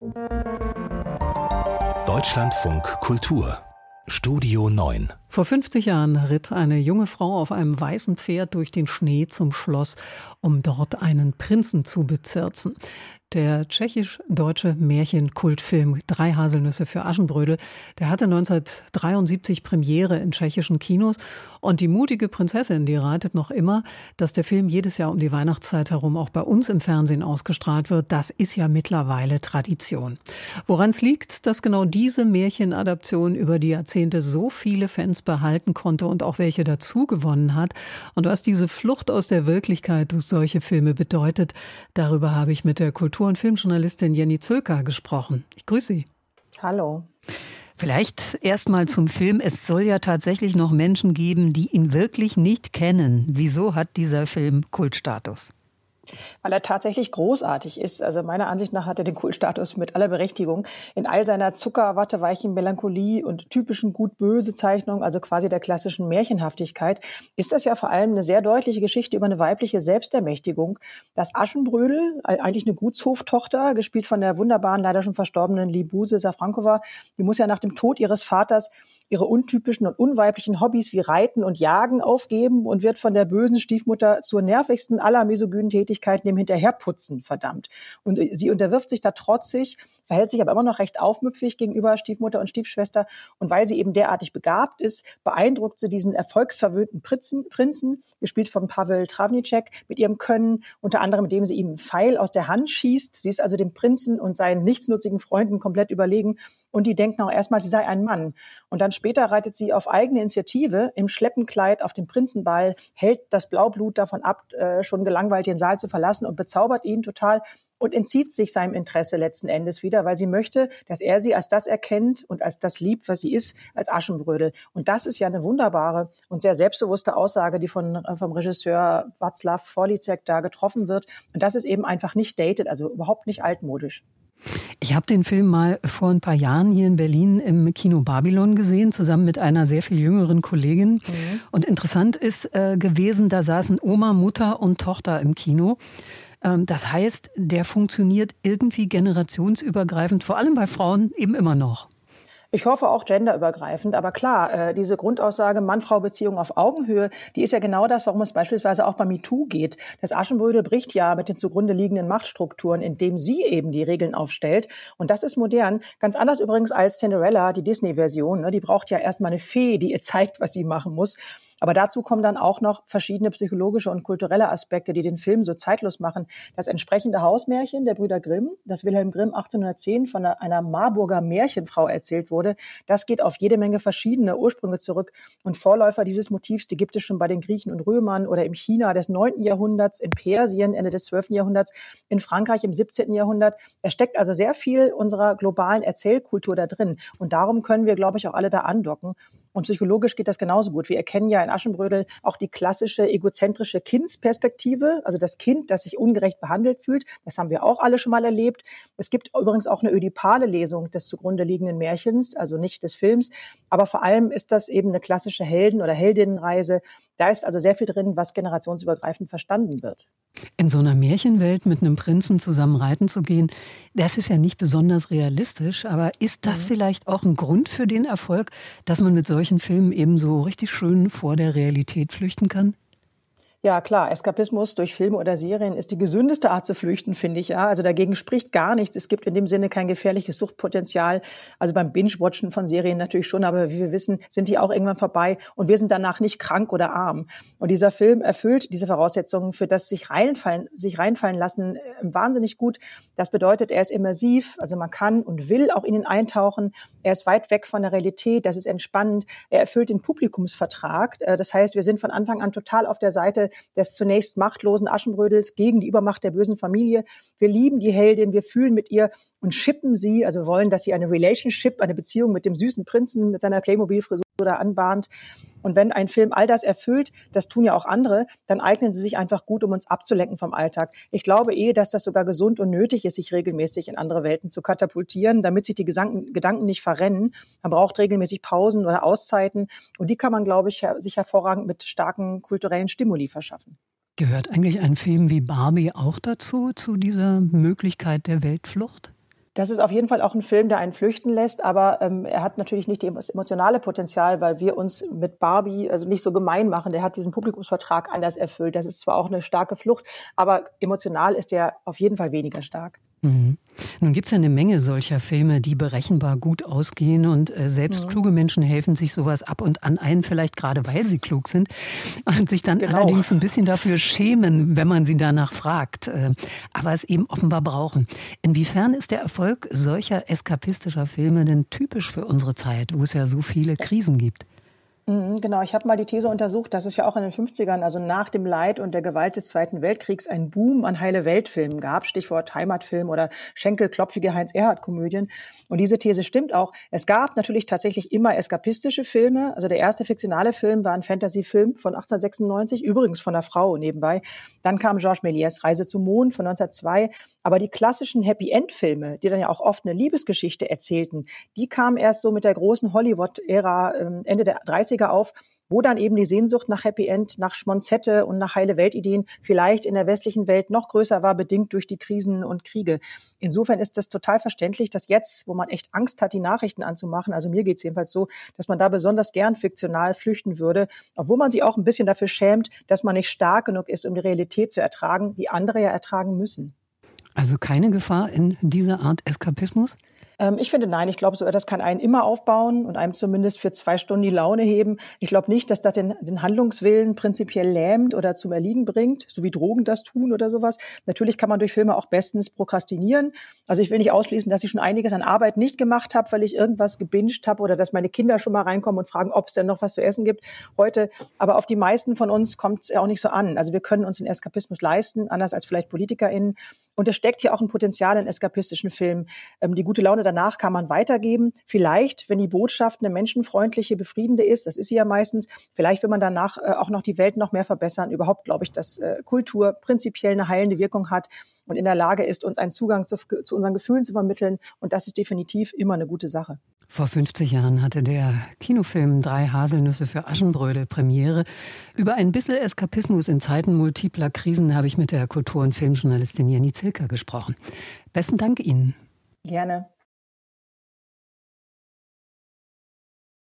Deutschlandfunk Kultur Studio 9. Vor 50 Jahren ritt eine junge Frau auf einem weißen Pferd durch den Schnee zum Schloss, um dort einen Prinzen zu bezirzen. Der tschechisch-deutsche Märchenkultfilm Drei Haselnüsse für Aschenbrödel, der hatte 1973 Premiere in tschechischen Kinos. Und die mutige Prinzessin, die reitet noch immer, dass der Film jedes Jahr um die Weihnachtszeit herum auch bei uns im Fernsehen ausgestrahlt wird. Das ist ja mittlerweile Tradition. Woran es liegt, dass genau diese Märchenadaption über die Jahrzehnte so viele Fans behalten konnte und auch welche dazu gewonnen hat und was diese Flucht aus der Wirklichkeit durch solche Filme bedeutet, darüber habe ich mit der Kultur- und Filmjournalistin Jenny Zülker gesprochen. Ich grüße Sie. Hallo. Vielleicht erst mal zum Film. Es soll ja tatsächlich noch Menschen geben, die ihn wirklich nicht kennen. Wieso hat dieser Film Kultstatus? Weil er tatsächlich großartig ist. Also meiner Ansicht nach hat er den Kultstatus mit aller Berechtigung. In all seiner zuckerwatteweichen Melancholie und typischen gut-böse Zeichnung, also quasi der klassischen Märchenhaftigkeit, ist das ja vor allem eine sehr deutliche Geschichte über eine weibliche Selbstermächtigung. Das Aschenbrödel, eigentlich eine Gutshoftochter, gespielt von der wunderbaren, leider schon verstorbenen Libuse Safrankova, die muss ja nach dem Tod ihres Vaters ihre untypischen und unweiblichen Hobbys wie Reiten und Jagen aufgeben und wird von der bösen Stiefmutter zur nervigsten aller misogynen Tätigkeiten, dem Hinterherputzen, verdammt. Und sie unterwirft sich da trotzig, verhält sich aber immer noch recht aufmüpfig gegenüber Stiefmutter und Stiefschwester. Und weil sie eben derartig begabt ist, beeindruckt sie diesen erfolgsverwöhnten Prinzen, gespielt von Pavel Travnicek, mit ihrem Können, unter anderem indem sie ihm einen Pfeil aus der Hand schießt. Sie ist also dem Prinzen und seinen nichtsnutzigen Freunden komplett überlegen. Und die denken auch erstmal, sie sei ein Mann. Und dann später reitet sie auf eigene Initiative im Schleppenkleid auf den Prinzenball, hält das Blaublut davon ab, schon gelangweilt den Saal zu verlassen und bezaubert ihn total und entzieht sich seinem Interesse letzten Endes wieder, weil sie möchte, dass er sie als das erkennt und als das liebt, was sie ist, als Aschenbrödel. Und das ist ja eine wunderbare und sehr selbstbewusste Aussage, die vom Regisseur Václav Forlíček da getroffen wird. Und das ist eben einfach nicht dated, also überhaupt nicht altmodisch. Ich habe den Film mal vor ein paar Jahren hier in Berlin im Kino Babylon gesehen, zusammen mit einer sehr viel jüngeren Kollegin. Und interessant ist gewesen, da saßen Oma, Mutter und Tochter im Kino. Das heißt, der funktioniert irgendwie generationsübergreifend, vor allem bei Frauen eben immer noch. Ich hoffe auch genderübergreifend, aber klar, diese Grundaussage Mann-Frau-Beziehung auf Augenhöhe, die ist ja genau das, warum es beispielsweise auch bei MeToo geht. Das Aschenbrödel bricht ja mit den zugrunde liegenden Machtstrukturen, indem sie eben die Regeln aufstellt. Und das ist modern. Ganz anders übrigens als Cinderella, die Disney-Version. Die braucht ja erstmal eine Fee, die ihr zeigt, was sie machen muss. Aber dazu kommen dann auch noch verschiedene psychologische und kulturelle Aspekte, die den Film so zeitlos machen. Das entsprechende Hausmärchen der Brüder Grimm, das Wilhelm Grimm 1810 von einer Marburger Märchenfrau erzählt wurde, das geht auf jede Menge verschiedene Ursprünge zurück. Und Vorläufer dieses Motivs, die gibt es schon bei den Griechen und Römern oder im China des 9. Jahrhunderts, in Persien Ende des 12. Jahrhunderts, in Frankreich im 17. Jahrhundert. Da steckt also sehr viel unserer globalen Erzählkultur da drin. Und darum können wir, glaube ich, auch alle da andocken. Und psychologisch geht das genauso gut. Wir erkennen ja in Aschenbrödel auch die klassische egozentrische Kindsperspektive, also das Kind, das sich ungerecht behandelt fühlt. Das haben wir auch alle schon mal erlebt. Es gibt übrigens auch eine ödipale Lesung des zugrunde liegenden Märchens, also nicht des Films. Aber vor allem ist das eben eine klassische Helden- oder Heldinnenreise. Da ist also sehr viel drin, was generationsübergreifend verstanden wird. In so einer Märchenwelt mit einem Prinzen zusammen reiten zu gehen, das ist ja nicht besonders realistisch. Aber ist das vielleicht auch ein Grund für den Erfolg, dass man mit solchen Filmen eben so richtig schön vor der Realität flüchten kann? Ja, klar, Eskapismus durch Filme oder Serien ist die gesündeste Art zu flüchten, finde ich. Ja, also dagegen spricht gar nichts. Es gibt in dem Sinne kein gefährliches Suchtpotenzial. Also beim Binge-Watchen von Serien natürlich schon, aber wie wir wissen, sind die auch irgendwann vorbei und wir sind danach nicht krank oder arm. Und dieser Film erfüllt diese Voraussetzungen für das sich reinfallen lassen wahnsinnig gut. Das bedeutet, er ist immersiv, also man kann und will auch in ihn eintauchen. Er ist weit weg von der Realität, das ist entspannend. Er erfüllt den Publikumsvertrag. Das heißt, wir sind von Anfang an total auf der Seite des zunächst machtlosen Aschenbrödels gegen die Übermacht der bösen Familie. Wir lieben die Heldin, wir fühlen mit ihr und schippen sie, also wollen, dass sie eine Relationship, eine Beziehung mit dem süßen Prinzen, mit seiner Playmobil-Frisur da anbahnt. Und wenn ein Film all das erfüllt, das tun ja auch andere, dann eignen sie sich einfach gut, um uns abzulenken vom Alltag. Ich glaube dass das sogar gesund und nötig ist, sich regelmäßig in andere Welten zu katapultieren, damit sich die Gedanken nicht verrennen. Man braucht regelmäßig Pausen oder Auszeiten und die kann man, glaube ich, sich hervorragend mit starken kulturellen Stimuli verschaffen. Gehört eigentlich ein Film wie Barbie auch dazu, zu dieser Möglichkeit der Weltflucht? Das ist auf jeden Fall auch ein Film, der einen flüchten lässt, aber er hat natürlich nicht das emotionale Potenzial, weil wir uns mit Barbie also nicht so gemein machen. Der hat diesen Publikumsvertrag anders erfüllt. Das ist zwar auch eine starke Flucht, aber emotional ist er auf jeden Fall weniger stark. Mhm. Nun gibt es ja eine Menge solcher Filme, die berechenbar gut ausgehen und selbst kluge Menschen helfen sich sowas ab und an ein, vielleicht gerade weil sie klug sind und sich dann allerdings ein bisschen dafür schämen, wenn man sie danach fragt, aber es eben offenbar brauchen. Inwiefern ist der Erfolg solcher eskapistischer Filme denn typisch für unsere Zeit, wo es ja so viele Krisen gibt? Genau, ich habe mal die These untersucht, dass es ja auch in den 50ern, also nach dem Leid und der Gewalt des Zweiten Weltkriegs, einen Boom an Heile-Welt-Filmen gab, Stichwort Heimatfilm oder schenkelklopfige Heinz-Erhardt-Komödien. Und diese These stimmt auch. Es gab natürlich tatsächlich immer eskapistische Filme. Also der erste fiktionale Film war ein Fantasy-Film von 1896, übrigens von einer Frau nebenbei. Dann kam Georges Méliès Reise zum Mond von 1902. Aber die klassischen Happy-End-Filme, die dann ja auch oft eine Liebesgeschichte erzählten, die kamen erst so mit der großen Hollywood-Ära Ende der 30er auf, wo dann eben die Sehnsucht nach Happy End, nach Schmonzette und nach heile Weltideen vielleicht in der westlichen Welt noch größer war, bedingt durch die Krisen und Kriege. Insofern ist das total verständlich, dass jetzt, wo man echt Angst hat, die Nachrichten anzumachen, also mir geht's jedenfalls so, dass man da besonders gern fiktional flüchten würde, obwohl man sich auch ein bisschen dafür schämt, dass man nicht stark genug ist, um die Realität zu ertragen, die andere ja ertragen müssen. Also keine Gefahr in dieser Art Eskapismus? Ich finde, nein. Ich glaube, so etwas kann einen immer aufbauen und einem zumindest für 2 Stunden die Laune heben. Ich glaube nicht, dass das den Handlungswillen prinzipiell lähmt oder zum Erliegen bringt, so wie Drogen das tun oder sowas. Natürlich kann man durch Filme auch bestens prokrastinieren. Also ich will nicht ausschließen, dass ich schon einiges an Arbeit nicht gemacht habe, weil ich irgendwas gebinged habe oder dass meine Kinder schon mal reinkommen und fragen, ob es denn noch was zu essen gibt heute. Aber auf die meisten von uns kommt es ja auch nicht so an. Also wir können uns den Eskapismus leisten, anders als vielleicht PolitikerInnen. Und es steckt ja auch ein Potenzial in eskapistischen Filmen. Die gute Laune danach kann man weitergeben. Vielleicht, wenn die Botschaft eine menschenfreundliche, befriedende ist, das ist sie ja meistens, vielleicht will man danach auch noch die Welt noch mehr verbessern. Überhaupt glaube ich, dass Kultur prinzipiell eine heilende Wirkung hat und in der Lage ist, uns einen Zugang zu unseren Gefühlen zu vermitteln. Und das ist definitiv immer eine gute Sache. Vor 50 Jahren hatte der Kinofilm 3 Haselnüsse für Aschenbrödel Premiere. Über ein bisschen Eskapismus in Zeiten multipler Krisen habe ich mit der Kultur- und Filmjournalistin Jenny Zilker gesprochen. Besten Dank Ihnen. Gerne.